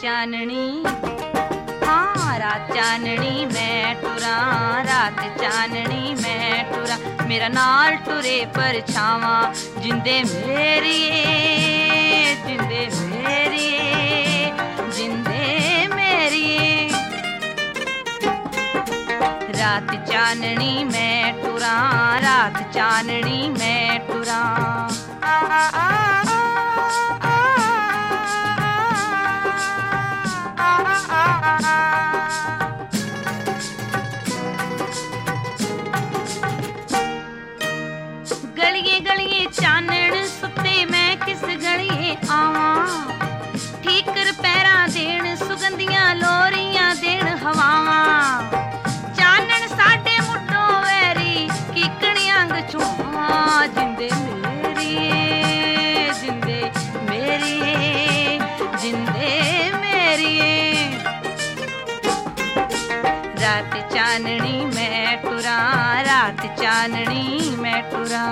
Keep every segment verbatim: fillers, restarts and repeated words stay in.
चाननी, हाँ रात चाननी मैं टुरा, रात चाननी मैं टुरा, मेरा नाल टुरे परछावां जिंदे मेरिए, जिंदे मेरिए, जिंदे मेरिए। रात चाननी मैं टुरा, रात चाननी मैं टुरा। गलिए गलिए चानन सुते मैं किस गलिए आवां, ठीकर पैरा देन सुगंधियां लोरियां देन हवावां, चानन साडे मुड्डों वैरी कीकणियां गछुआं जिंदे मेरिए, जिंदे मेरिए, जिंदे मेरिए। रात चाननी मैं टुरा, रात चाननी मैं टुरा।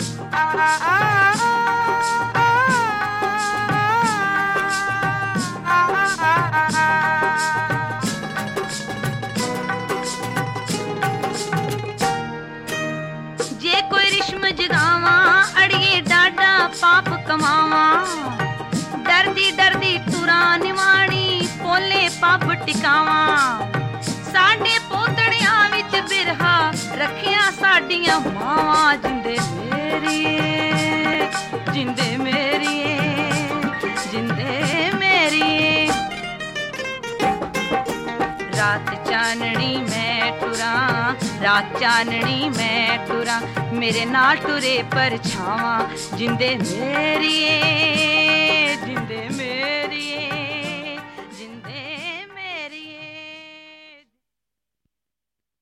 जे कोई रिश्म जगावा अड़िए डाडा पाप कमावा, डरदी डरदी टुरा निवाणी पोले पाप टिकावा, साडे पोतड़ियां विच बिरहा रखियां साडियां मावां जिंदे मेरिए, जिंदे मेरिए, जिंदे मेरिए। रात चाननी मैं टुरा, रात चाननी मैं टुरा, मेरे नाल टुरे परछावां जिंदे मेरिए,